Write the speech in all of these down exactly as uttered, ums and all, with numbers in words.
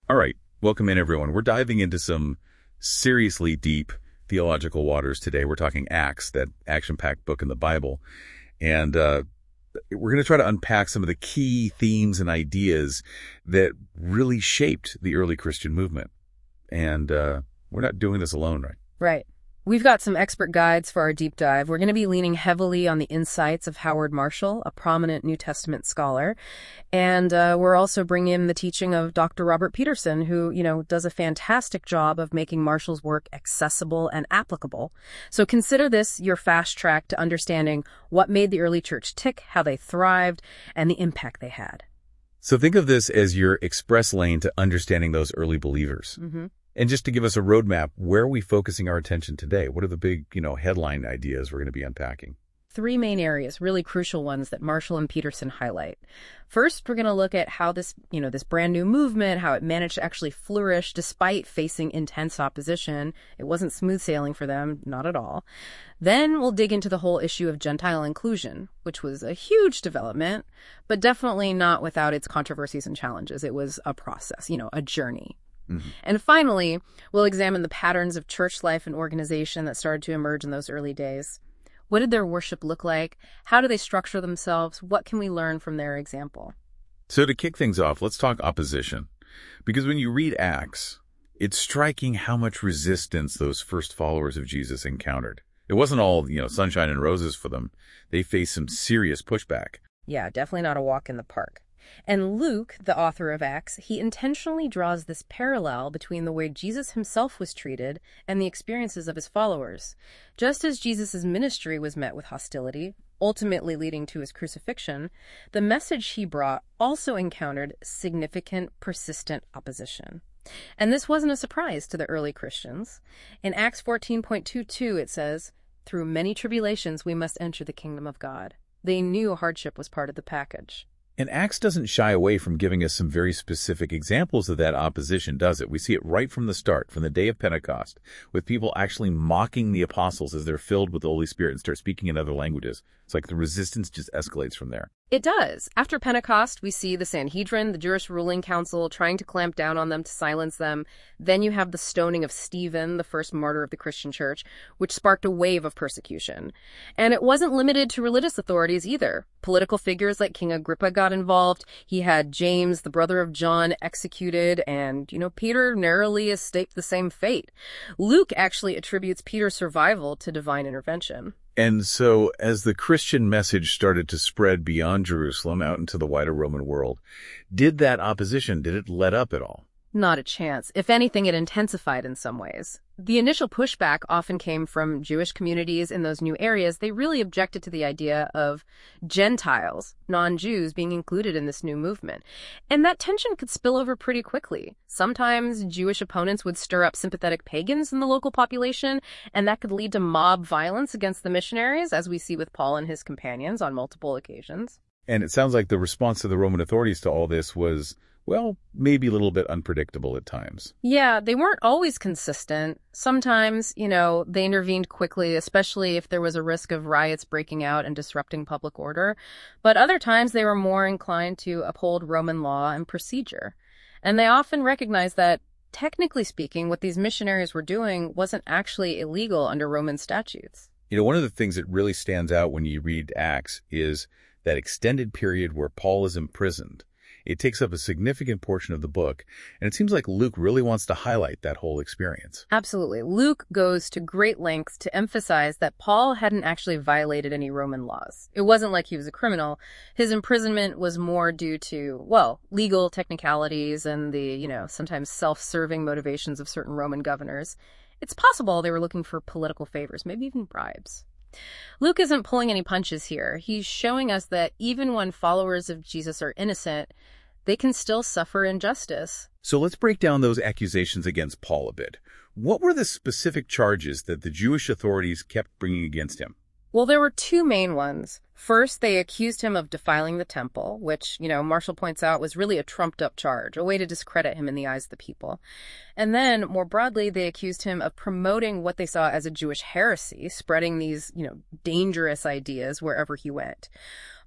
All right, welcome in, everyone. We're diving into some seriously deep theological waters today. We're talking Acts, that action-packed book in the Bible. And uh, we're going to try to unpack some of the key themes and ideas that really shaped the early Christian movement. And uh, we're not doing this alone, right? Right. We've got some expert guides for our deep dive. We're going to be leaning heavily on the insights of Howard Marshall, a prominent New Testament scholar. And uh, we're also bringing in the teaching of Doctor Robert Peterson, who, you know, does a fantastic job of making Marshall's work accessible and applicable. So consider this your fast track to understanding what made the early church tick, how they thrived, and the impact they had. So think of this as your express lane to understanding those early believers. Mm-hmm. And just to give us a roadmap, where are we focusing our attention today? What are the big, you know, headline ideas we're going to be unpacking? Three main areas, really crucial ones that Marshall and Peterson highlight. First, we're going to look at how this, you know, this brand new movement, how it managed to actually flourish despite facing intense opposition. It wasn't smooth sailing for them, not at all. Then we'll dig into the whole issue of Gentile inclusion, which was a huge development, but definitely not without its controversies and challenges. It was a process, you know, a journey. Mm-hmm. And finally, we'll examine the patterns of church life and organization that started to emerge in those early days. What did their worship look like? How do they structure themselves? What can we learn from their example? So to kick things off, let's talk opposition. Because when you read Acts, it's striking how much resistance those first followers of Jesus encountered. It wasn't all, you know, sunshine and roses for them. They faced some serious pushback. Yeah, definitely not a walk in the park. And Luke, the author of Acts, he intentionally draws this parallel between the way Jesus himself was treated and the experiences of his followers. Just as Jesus' ministry was met with hostility, ultimately leading to his crucifixion, the message he brought also encountered significant, persistent opposition. And this wasn't a surprise to the early Christians. In Acts fourteen point two two, it says, "Through many tribulations we must enter the kingdom of God." They knew hardship was part of the package. And Acts doesn't shy away from giving us some very specific examples of that opposition, does it? We see it right from the start, from the day of Pentecost, with people actually mocking the apostles as they're filled with the Holy Spirit and start speaking in other languages. It's like the resistance just escalates from there. It does. After Pentecost, we see the Sanhedrin, the Jewish ruling council, trying to clamp down on them to silence them. Then you have the stoning of Stephen, the first martyr of the Christian church, which sparked a wave of persecution. And it wasn't limited to religious authorities either. Political figures like King Agrippa got involved. He had James, the brother of John, executed, and, you know, Peter narrowly escaped the same fate. Luke actually attributes Peter's survival to divine intervention. And so as the Christian message started to spread beyond Jerusalem out into the wider Roman world, did that opposition, did it let up at all? Not a chance. If anything, it intensified in some ways. The initial pushback often came from Jewish communities in those new areas. They really objected to the idea of Gentiles, non-Jews, being included in this new movement. And that tension could spill over pretty quickly. Sometimes Jewish opponents would stir up sympathetic pagans in the local population, and that could lead to mob violence against the missionaries, as we see with Paul and his companions on multiple occasions. And it sounds like the response of the Roman authorities to all this was, well, maybe a little bit unpredictable at times. Yeah, they weren't always consistent. Sometimes, you know, they intervened quickly, especially if there was a risk of riots breaking out and disrupting public order. But other times they were more inclined to uphold Roman law and procedure. And they often recognized that, technically speaking, what these missionaries were doing wasn't actually illegal under Roman statutes. You know, one of the things that really stands out when you read Acts is that extended period where Paul is imprisoned. It takes up a significant portion of the book, and it seems like Luke really wants to highlight that whole experience. Absolutely. Luke goes to great lengths to emphasize that Paul hadn't actually violated any Roman laws. It wasn't like he was a criminal. His imprisonment was more due to, well, legal technicalities and the, you know, sometimes self-serving motivations of certain Roman governors. It's possible they were looking for political favors, maybe even bribes. Luke isn't pulling any punches here. He's showing us that even when followers of Jesus are innocent, they can still suffer injustice. So let's break down those accusations against Paul a bit. What were the specific charges that the Jewish authorities kept bringing against him? Well, there were two main ones. First, they accused him of defiling the temple, which, you know, Marshall points out was really a trumped-up charge, a way to discredit him in the eyes of the people. And then, more broadly, they accused him of promoting what they saw as a Jewish heresy, spreading these, you know, dangerous ideas wherever he went.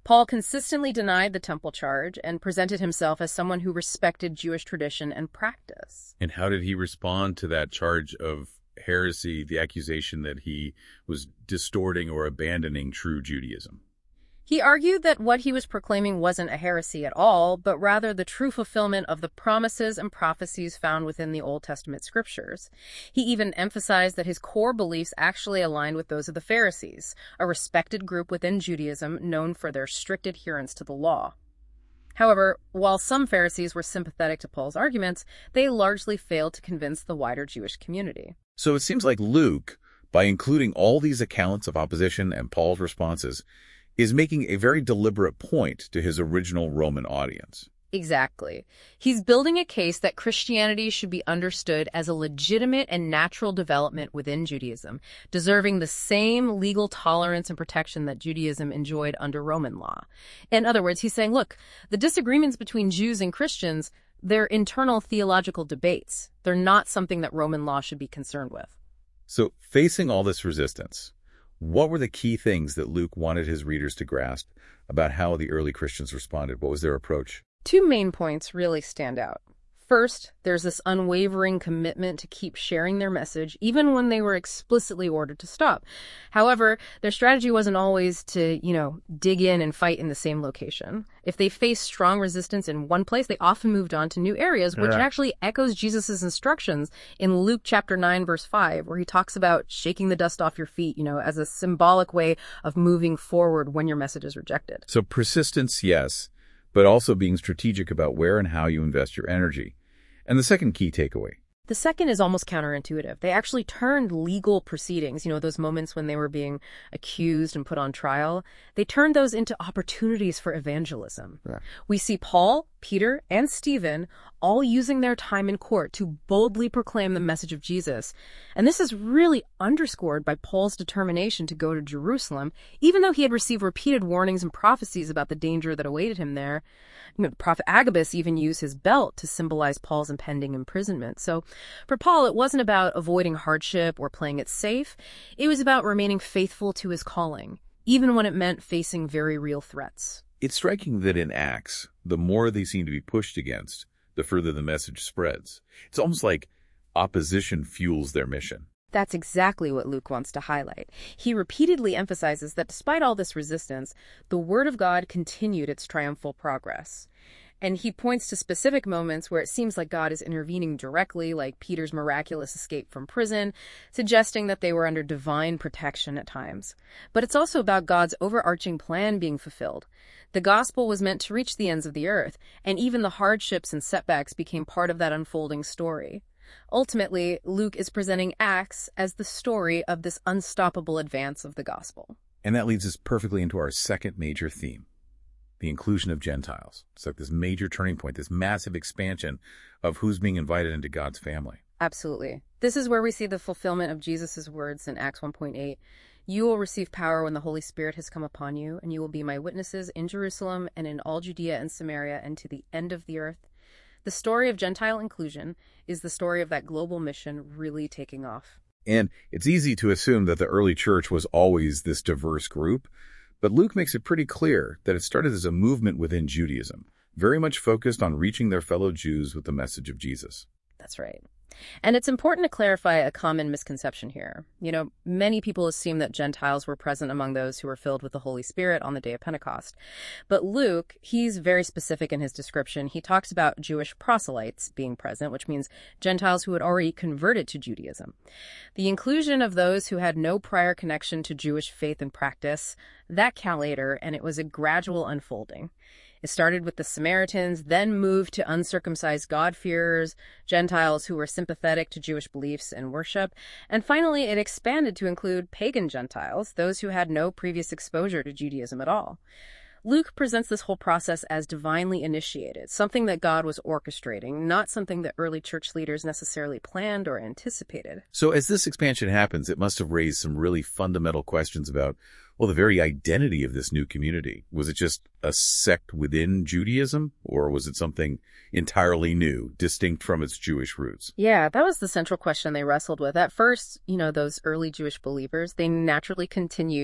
Paul consistently denied the temple charge and presented himself as someone who respected Jewish tradition and practice. And how did he respond to that charge of heresy, the accusation that he was distorting or abandoning true Judaism? He argued that what he was proclaiming wasn't a heresy at all, but rather the true fulfillment of the promises and prophecies found within the Old Testament scriptures. He even emphasized that his core beliefs actually aligned with those of the Pharisees, a respected group within Judaism known for their strict adherence to the law. However, while some Pharisees were sympathetic to Paul's arguments, they largely failed to convince the wider Jewish community. So it seems like Luke, by including all these accounts of opposition and Paul's responses, is making a very deliberate point to his original Roman audience. Exactly. He's building a case that Christianity should be understood as a legitimate and natural development within Judaism, deserving the same legal tolerance and protection that Judaism enjoyed under Roman law. In other words, he's saying, look, the disagreements between Jews and Christians, they're internal theological debates. They're not something that Roman law should be concerned with. So, facing all this resistance, what were the key things that Luke wanted his readers to grasp about how the early Christians responded? What was their approach? Two main points really stand out. First, there's this unwavering commitment to keep sharing their message, even when they were explicitly ordered to stop. However, their strategy wasn't always to, you know, dig in and fight in the same location. If they faced strong resistance in one place, they often moved on to new areas, which Yeah. actually echoes Jesus' instructions in Luke chapter nine, verse five, where he talks about shaking the dust off your feet, you know, as a symbolic way of moving forward when your message is rejected. So persistence, yes, but also being strategic about where and how you invest your energy. And the second key takeaway. The second is almost counterintuitive. They actually turned legal proceedings, you know, those moments when they were being accused and put on trial, they turned those into opportunities for evangelism. Yeah. We see Paul, Peter, and Stephen all using their time in court to boldly proclaim the message of Jesus. And this is really underscored by Paul's determination to go to Jerusalem, even though he had received repeated warnings and prophecies about the danger that awaited him there. You know, Prophet Agabus even used his belt to symbolize Paul's impending imprisonment. So for Paul, it wasn't about avoiding hardship or playing it safe. It was about remaining faithful to his calling, even when it meant facing very real threats. It's striking that in Acts, the more they seem to be pushed against, the further the message spreads. It's almost like opposition fuels their mission. That's exactly what Luke wants to highlight. He repeatedly emphasizes that despite all this resistance, the Word of God continued its triumphal progress. And he points to specific moments where it seems like God is intervening directly, like Peter's miraculous escape from prison, suggesting that they were under divine protection at times. But it's also about God's overarching plan being fulfilled. The gospel was meant to reach the ends of the earth, and even the hardships and setbacks became part of that unfolding story. Ultimately, Luke is presenting Acts as the story of this unstoppable advance of the gospel. And that leads us perfectly into our second major theme, the inclusion of Gentiles. It's like this major turning point, this massive expansion of who's being invited into God's family. Absolutely. This is where we see the fulfillment of Jesus' words in Acts one point eight. You will receive power when the Holy Spirit has come upon you, and you will be my witnesses in Jerusalem and in all Judea and Samaria and to the end of the earth. The story of Gentile inclusion is the story of that global mission really taking off. And it's easy to assume that the early church was always this diverse group, but Luke makes it pretty clear that it started as a movement within Judaism, very much focused on reaching their fellow Jews with the message of Jesus. That's right. And it's important to clarify a common misconception here. You know, many people assume that Gentiles were present among those who were filled with the Holy Spirit on the day of Pentecost. But Luke, he's very specific in his description. He talks about Jewish proselytes being present, which means Gentiles who had already converted to Judaism. The inclusion of those who had no prior connection to Jewish faith and practice, that came later, and it was a gradual unfolding. It started with the Samaritans, then moved to uncircumcised God-fearers, Gentiles who were sympathetic to Jewish beliefs and worship, and finally it expanded to include pagan Gentiles, those who had no previous exposure to Judaism at all. Luke presents this whole process as divinely initiated, something that God was orchestrating, not something that early church leaders necessarily planned or anticipated. So as this expansion happens, it must have raised some really fundamental questions about, well, the very identity of this new community. Was it just a sect within Judaism, or was it something entirely new, distinct from its Jewish roots? Yeah, that was the central question they wrestled with. At first, you know, those early Jewish believers, they naturally continued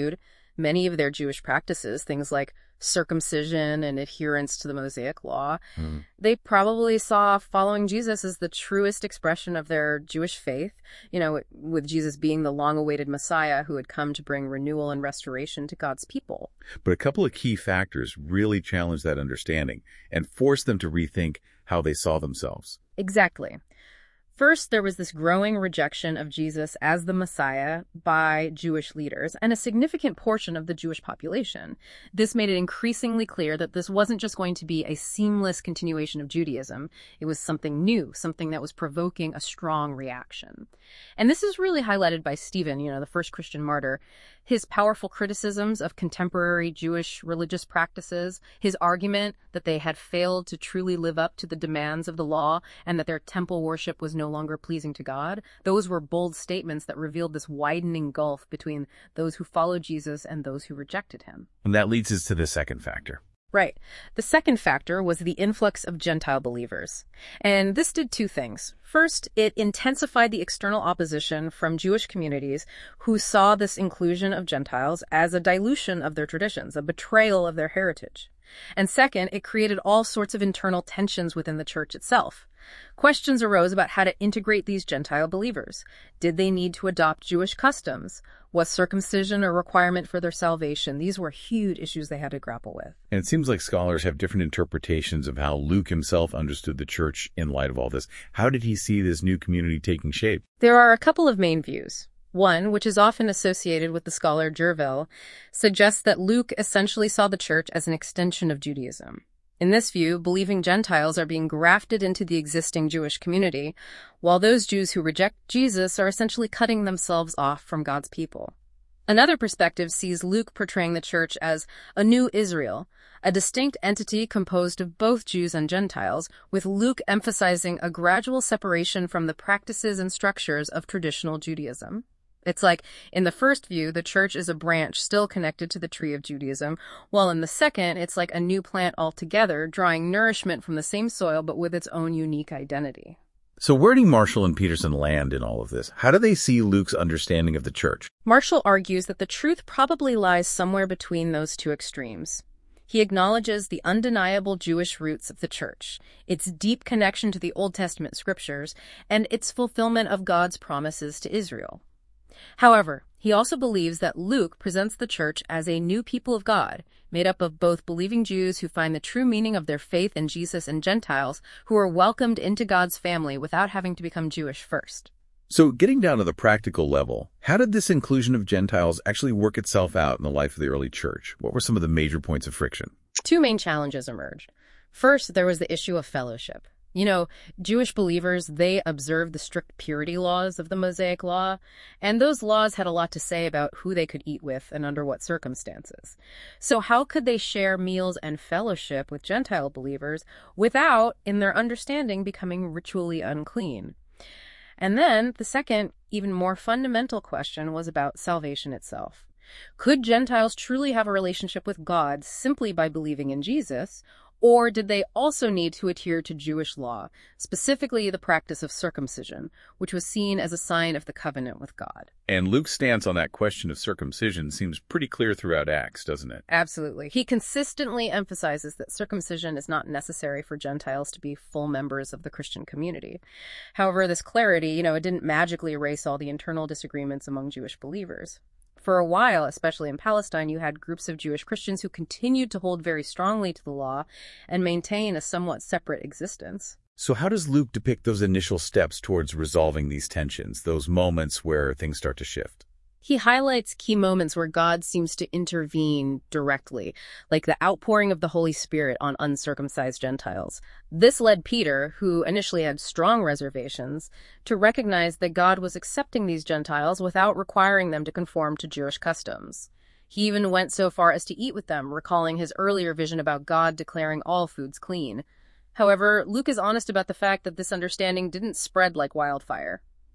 many of their Jewish practices, things like circumcision and adherence to the Mosaic law, Mm. they probably saw following Jesus as the truest expression of their Jewish faith, you know, with Jesus being the long-awaited Messiah who had come to bring renewal and restoration to God's people. But a couple of key factors really challenged that understanding and forced them to rethink how they saw themselves. Exactly. First, there was this growing rejection of Jesus as the Messiah by Jewish leaders and a significant portion of the Jewish population. This made it increasingly clear that this wasn't just going to be a seamless continuation of Judaism. It was something new, something that was provoking a strong reaction. And this is really highlighted by Stephen, you know, the first Christian martyr. His powerful criticisms of contemporary Jewish religious practices, his argument that they had failed to truly live up to the demands of the law and that their temple worship was no longer pleasing to God, those were bold statements that revealed this widening gulf between those who followed Jesus and those who rejected him. And that leads us to the second factor. Right. The second factor was the influx of Gentile believers. And this did two things. First, it intensified the external opposition from Jewish communities who saw this inclusion of Gentiles as a dilution of their traditions, a betrayal of their heritage. And second, it created all sorts of internal tensions within the church itself. Questions arose about how to integrate these Gentile believers. Did they need to adopt Jewish customs? Was circumcision a requirement for their salvation? These were huge issues they had to grapple with. And it seems like scholars have different interpretations of how Luke himself understood the church in light of all this. How did he see this new community taking shape? There are a couple of main views. One, which is often associated with the scholar Jervell, suggests that Luke essentially saw the church as an extension of Judaism. In this view, believing Gentiles are being grafted into the existing Jewish community, while those Jews who reject Jesus are essentially cutting themselves off from God's people. Another perspective sees Luke portraying the church as a new Israel, a distinct entity composed of both Jews and Gentiles, with Luke emphasizing a gradual separation from the practices and structures of traditional Judaism. It's like, in the first view, the church is a branch still connected to the tree of Judaism, while in the second, it's like a new plant altogether, drawing nourishment from the same soil but with its own unique identity. So where do Marshall and Peterson land in all of this? How do they see Luke's understanding of the church? Marshall argues that the truth probably lies somewhere between those two extremes. He acknowledges the undeniable Jewish roots of the church, its deep connection to the Old Testament scriptures, and its fulfillment of God's promises to Israel. However, he also believes that Luke presents the church as a new people of God, made up of both believing Jews who find the true meaning of their faith in Jesus and Gentiles who are welcomed into God's family without having to become Jewish first. So getting down to the practical level, how did this inclusion of Gentiles actually work itself out in the life of the early church? What were some of the major points of friction? Two main challenges emerged. First, there was the issue of fellowship. You know, Jewish believers, they observed the strict purity laws of the Mosaic Law, and those laws had a lot to say about who they could eat with and under what circumstances. So how could they share meals and fellowship with Gentile believers without, in their understanding, becoming ritually unclean? And then the second, even more fundamental question was about salvation itself. Could Gentiles truly have a relationship with God simply by believing in Jesus? Or did they also need to adhere to Jewish law, specifically the practice of circumcision, which was seen as a sign of the covenant with God? And Luke's stance on that question of circumcision seems pretty clear throughout Acts, doesn't it? Absolutely. He consistently emphasizes that circumcision is not necessary for Gentiles to be full members of the Christian community. However, this clarity, you know, it didn't magically erase all the internal disagreements among Jewish believers. For a while, especially in Palestine, you had groups of Jewish Christians who continued to hold very strongly to the law and maintain a somewhat separate existence. So how does Luke depict those initial steps towards resolving these tensions, those moments where things start to shift? He highlights key moments where God seems to intervene directly, like the outpouring of the Holy Spirit on uncircumcised Gentiles. This led Peter, who initially had strong reservations, to recognize that God was accepting these Gentiles without requiring them to conform to Jewish customs. He even went so far as to eat with them, recalling his earlier vision about God declaring all foods clean. However, Luke is honest about the fact that this understanding didn't spread like wildfire.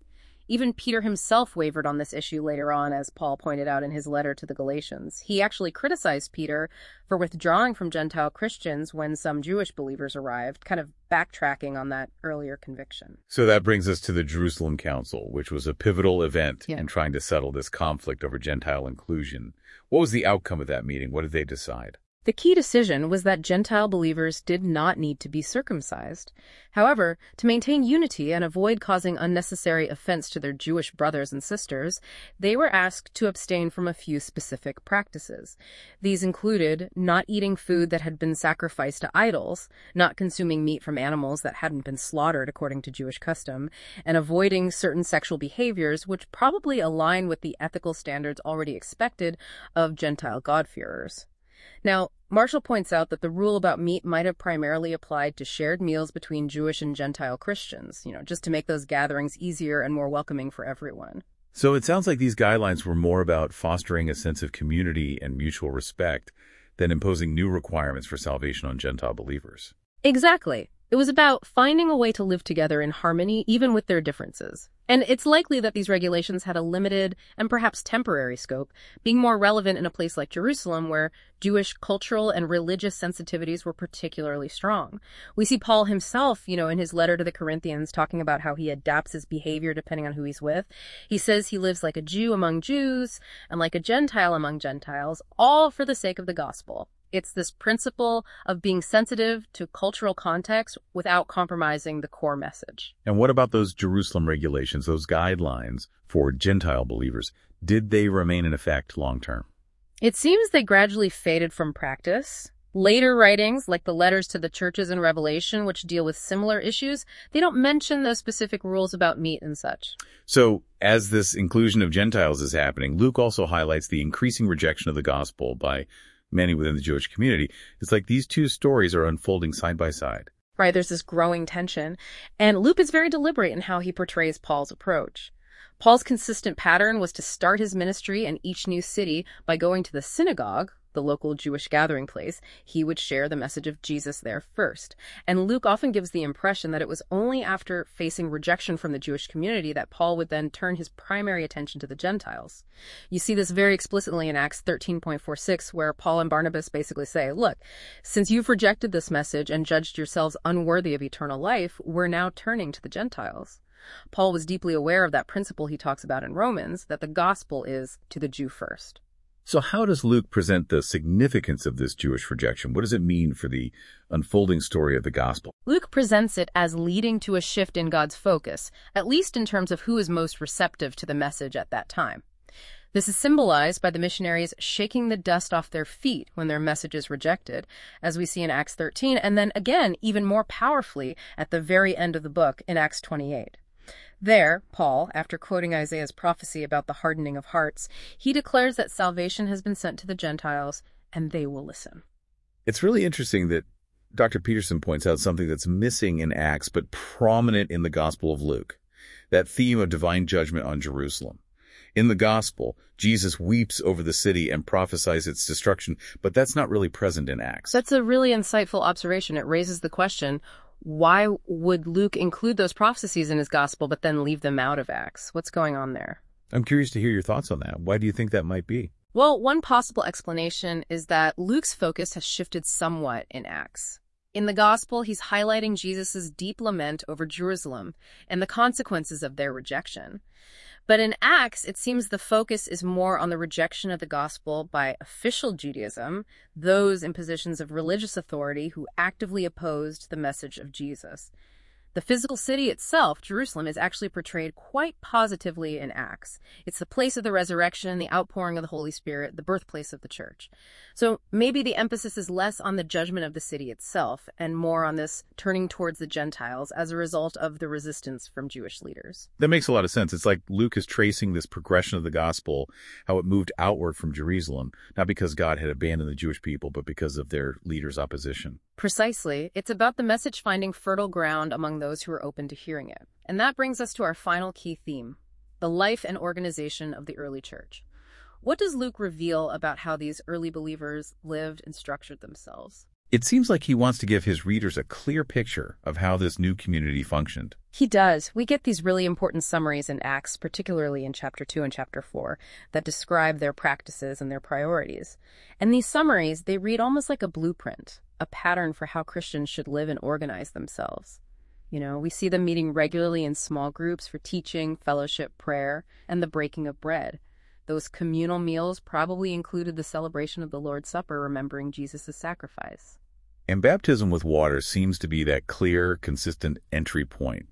Even Peter himself wavered on this issue later on, as Paul pointed out in his letter to the Galatians. He actually criticized Peter for withdrawing from Gentile Christians when some Jewish believers arrived, kind of backtracking on that earlier conviction. So that brings us to the Jerusalem Council, which was a pivotal event Yeah. in trying to settle this conflict over Gentile inclusion. What was the outcome of that meeting? What did they decide? The key decision was that Gentile believers did not need to be circumcised. However, to maintain unity and avoid causing unnecessary offense to their Jewish brothers and sisters, they were asked to abstain from a few specific practices. These included not eating food that had been sacrificed to idols, not consuming meat from animals that hadn't been slaughtered according to Jewish custom, and avoiding certain sexual behaviors which probably align with the ethical standards already expected of Gentile God-fearers. Now, Marshall points out that the rule about meat might have primarily applied to shared meals between Jewish and Gentile Christians, you know, just to make those gatherings easier and more welcoming for everyone. So it sounds like these guidelines were more about fostering a sense of community and mutual respect than imposing new requirements for salvation on Gentile believers. Exactly. It was about finding a way to live together in harmony, even with their differences. And it's likely that these regulations had a limited and perhaps temporary scope, being more relevant in a place like Jerusalem, where Jewish cultural and religious sensitivities were particularly strong. We see Paul himself, you know, in his letter to the Corinthians, talking about how he adapts his behavior depending on who he's with. He says he lives like a Jew among Jews and like a Gentile among Gentiles, all for the sake of the gospel. It's this principle of being sensitive to cultural context without compromising the core message. And what about those Jerusalem regulations, those guidelines for Gentile believers? Did they remain in effect long term? It seems they gradually faded from practice. Later writings, like the letters to the churches in Revelation, which deal with similar issues, they don't mention those specific rules about meat and such. So, as this inclusion of Gentiles is happening, Luke also highlights the increasing rejection of the gospel by many within the Jewish community. It's like these two stories are unfolding side by side. Right, there's this growing tension. And Luke is very deliberate in how he portrays Paul's approach. Paul's consistent pattern was to start his ministry in each new city by going to the synagogue, the local Jewish gathering place. He would share the message of Jesus there first. And Luke often gives the impression that it was only after facing rejection from the Jewish community that Paul would then turn his primary attention to the Gentiles. You see this very explicitly in Acts thirteen point four six, where Paul and Barnabas basically say, look, since you've rejected this message and judged yourselves unworthy of eternal life, we're now turning to the Gentiles. Paul was deeply aware of that principle he talks about in Romans, that the gospel is to the Jew first. So how does Luke present the significance of this Jewish rejection? What does it mean for the unfolding story of the gospel? Luke presents it as leading to a shift in God's focus, at least in terms of who is most receptive to the message at that time. This is symbolized by the missionaries shaking the dust off their feet when their message is rejected, as we see in Acts thirteen, and then again, even more powerfully, at the very end of the book in Acts twenty-eight. There, Paul, after quoting Isaiah's prophecy about the hardening of hearts, he declares that salvation has been sent to the Gentiles, and they will listen. It's really interesting that Doctor Peterson points out something that's missing in Acts, but prominent in the Gospel of Luke, that theme of divine judgment on Jerusalem. In the Gospel, Jesus weeps over the city and prophesies its destruction, but that's not really present in Acts. That's a really insightful observation. It raises the question, why would Luke include those prophecies in his gospel but then leave them out of Acts? What's going on there? I'm curious to hear your thoughts on that. Why do you think that might be? Well, one possible explanation is that Luke's focus has shifted somewhat in Acts. In the gospel, he's highlighting Jesus' deep lament over Jerusalem and the consequences of their rejection. But in Acts, it seems the focus is more on the rejection of the gospel by official Judaism, those in positions of religious authority who actively opposed the message of Jesus. The physical city itself, Jerusalem, is actually portrayed quite positively in Acts. It's the place of the resurrection, the outpouring of the Holy Spirit, the birthplace of the church. So maybe the emphasis is less on the judgment of the city itself and more on this turning towards the Gentiles as a result of the resistance from Jewish leaders. That makes a lot of sense. It's like Luke is tracing this progression of the gospel, how it moved outward from Jerusalem, not because God had abandoned the Jewish people, but because of their leaders' opposition. Precisely. It's about the message finding fertile ground among those who are open to hearing it. And that brings us to our final key theme, the life and organization of the early church. What does Luke reveal about how these early believers lived and structured themselves? It seems like he wants to give his readers a clear picture of how this new community functioned. He does. We get these really important summaries in Acts, particularly in chapter two and chapter four, that describe their practices and their priorities. And these summaries, they read almost like a blueprint, a pattern for how Christians should live and organize themselves. You know, we see them meeting regularly in small groups for teaching, fellowship, prayer, and the breaking of bread. Those communal meals probably included the celebration of the Lord's Supper, remembering Jesus' sacrifice. And baptism with water seems to be that clear, consistent entry point,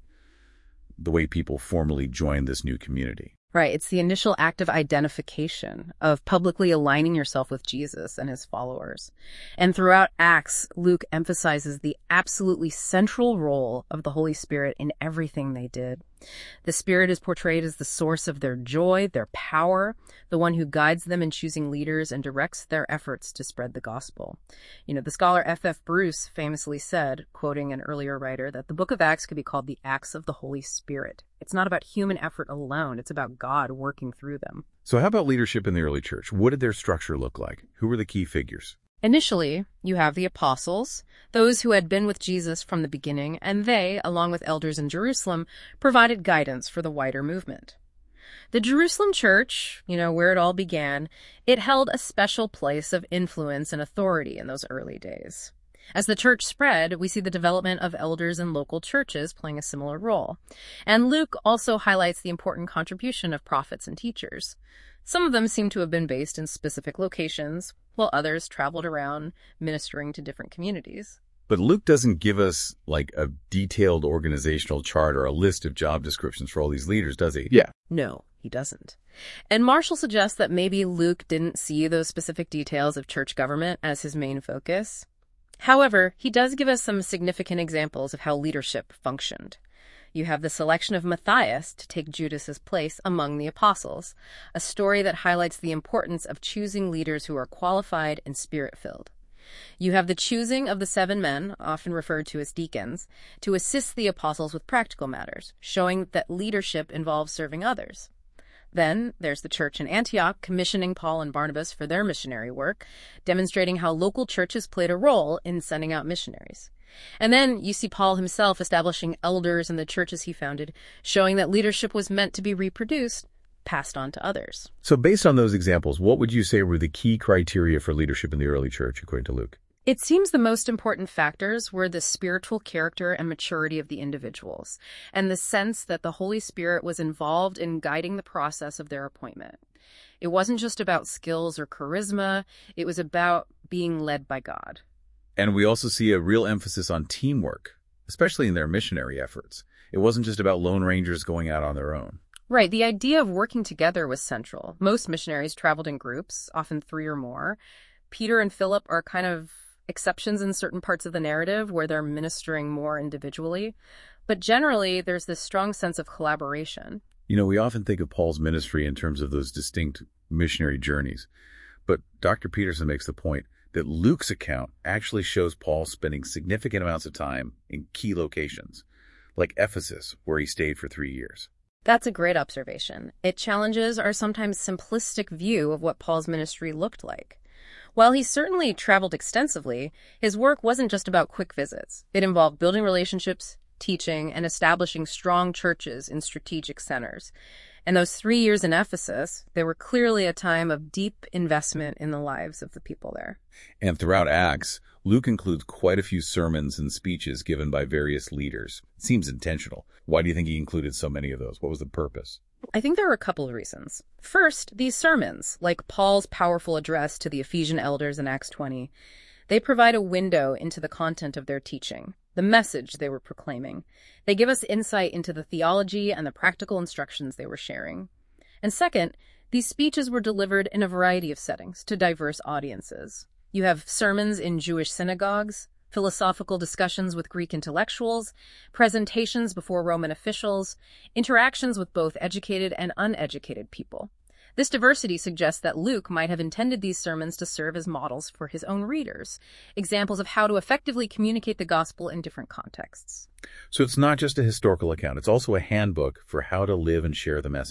the way people formally join this new community. Right. It's the initial act of identification, of publicly aligning yourself with Jesus and his followers. And throughout Acts, Luke emphasizes the absolutely central role of the Holy Spirit in everything they did. The Spirit is portrayed as the source of their joy, their power, the one who guides them in choosing leaders and directs their efforts to spread the gospel. You know, the scholar F F Bruce famously said, quoting an earlier writer, that the book of Acts could be called the Acts of the Holy Spirit. It's not about human effort alone. It's about God working through them. So how about leadership in the early church? What did their structure look like? Who were the key figures? Initially, you have the apostles, those who had been with Jesus from the beginning, and they, along with elders in Jerusalem, provided guidance for the wider movement. The Jerusalem church, you know, where it all began, it held a special place of influence and authority in those early days. As the church spread, we see the development of elders in local churches playing a similar role. And Luke also highlights the important contribution of prophets and teachers. Some of them seem to have been based in specific locations, while others traveled around ministering to different communities. But Luke doesn't give us like a detailed organizational chart or a list of job descriptions for all these leaders, does he? Yeah. No, he doesn't. And Marshall suggests that maybe Luke didn't see those specific details of church government as his main focus. However, he does give us some significant examples of how leadership functioned. You have the selection of Matthias to take Judas's place among the apostles, a story that highlights the importance of choosing leaders who are qualified and spirit-filled. You have the choosing of the seven men, often referred to as deacons, to assist the apostles with practical matters, showing that leadership involves serving others. Then there's the church in Antioch commissioning Paul and Barnabas for their missionary work, demonstrating how local churches played a role in sending out missionaries. And then you see Paul himself establishing elders in the churches he founded, showing that leadership was meant to be reproduced, passed on to others. So based on those examples, what would you say were the key criteria for leadership in the early church, according to Luke? It seems the most important factors were the spiritual character and maturity of the individuals, and the sense that the Holy Spirit was involved in guiding the process of their appointment. It wasn't just about skills or charisma, it was about being led by God. And we also see a real emphasis on teamwork, especially in their missionary efforts. It wasn't just about lone rangers going out on their own. Right. The idea of working together was central. Most missionaries traveled in groups, often three or more. Peter and Philip are kind of exceptions in certain parts of the narrative where they're ministering more individually. But generally, there's this strong sense of collaboration. You know, we often think of Paul's ministry in terms of those distinct missionary journeys. But Doctor Peterson makes the point that Luke's account actually shows Paul spending significant amounts of time in key locations, like Ephesus, where he stayed for three years. That's a great observation. It challenges our sometimes simplistic view of what Paul's ministry looked like. While he certainly traveled extensively, his work wasn't just about quick visits. It involved building relationships, teaching, and establishing strong churches in strategic centers. And those three years in Ephesus, they were clearly a time of deep investment in the lives of the people there. And throughout Acts, Luke includes quite a few sermons and speeches given by various leaders. It seems intentional. Why do you think he included so many of those? What was the purpose? I think there are a couple of reasons. First, these sermons, like Paul's powerful address to the Ephesian elders in Acts twenty, they provide a window into the content of their teaching, the message they were proclaiming. They give us insight into the theology and the practical instructions they were sharing. And second, these speeches were delivered in a variety of settings to diverse audiences. You have sermons in Jewish synagogues, philosophical discussions with Greek intellectuals, presentations before Roman officials, interactions with both educated and uneducated people. This diversity suggests that Luke might have intended these sermons to serve as models for his own readers, examples of how to effectively communicate the gospel in different contexts. So it's not just a historical account, it's also a handbook for how to live and share the message.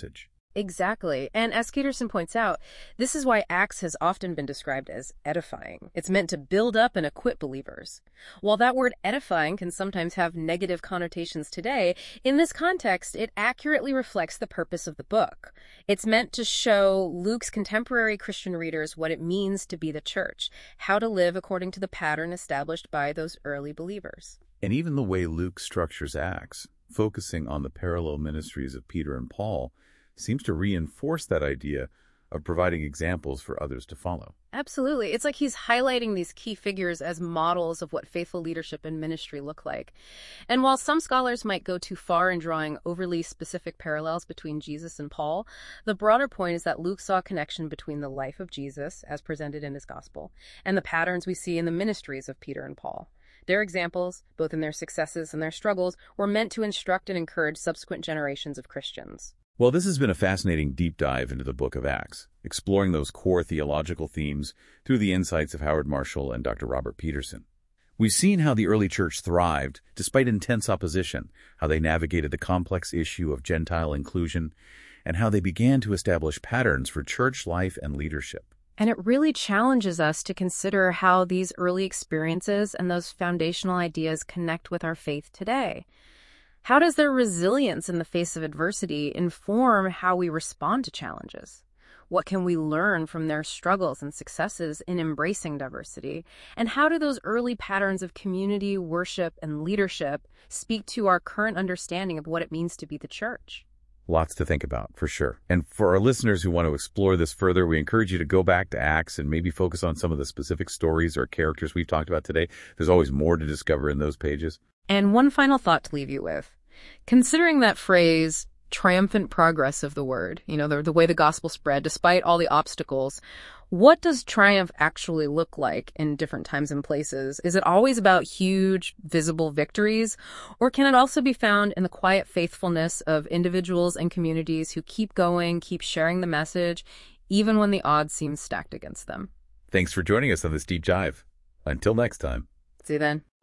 Exactly. And as Peterson points out, this is why Acts has often been described as edifying. It's meant to build up and equip believers. While that word edifying can sometimes have negative connotations today, in this context, it accurately reflects the purpose of the book. It's meant to show Luke's contemporary Christian readers what it means to be the church, how to live according to the pattern established by those early believers. And even the way Luke structures Acts, focusing on the parallel ministries of Peter and Paul, seems to reinforce that idea of providing examples for others to follow. Absolutely. It's like he's highlighting these key figures as models of what faithful leadership and ministry look like. And while some scholars might go too far in drawing overly specific parallels between Jesus and Paul, the broader point is that Luke saw a connection between the life of Jesus, as presented in his gospel, and the patterns we see in the ministries of Peter and Paul. Their examples, both in their successes and their struggles, were meant to instruct and encourage subsequent generations of Christians. Well, this has been a fascinating deep dive into the book of Acts, exploring those core theological themes through the insights of Howard Marshall and Doctor Robert Peterson. We've seen how the early church thrived despite intense opposition, how they navigated the complex issue of Gentile inclusion, and how they began to establish patterns for church life and leadership. And it really challenges us to consider how these early experiences and those foundational ideas connect with our faith today. How does their resilience in the face of adversity inform how we respond to challenges? What can we learn from their struggles and successes in embracing diversity? And how do those early patterns of community, worship, and leadership speak to our current understanding of what it means to be the church? Lots to think about, for sure. And for our listeners who want to explore this further, we encourage you to go back to Acts and maybe focus on some of the specific stories or characters we've talked about today. There's always more to discover in those pages. And one final thought to leave you with. Considering that phrase, triumphant progress of the word, you know, the, the way the gospel spread despite all the obstacles, what does triumph actually look like in different times and places? Is it always about huge, visible victories? Or can it also be found in the quiet faithfulness of individuals and communities who keep going, keep sharing the message, even when the odds seem stacked against them? Thanks for joining us on this deep dive. Until next time. See you then.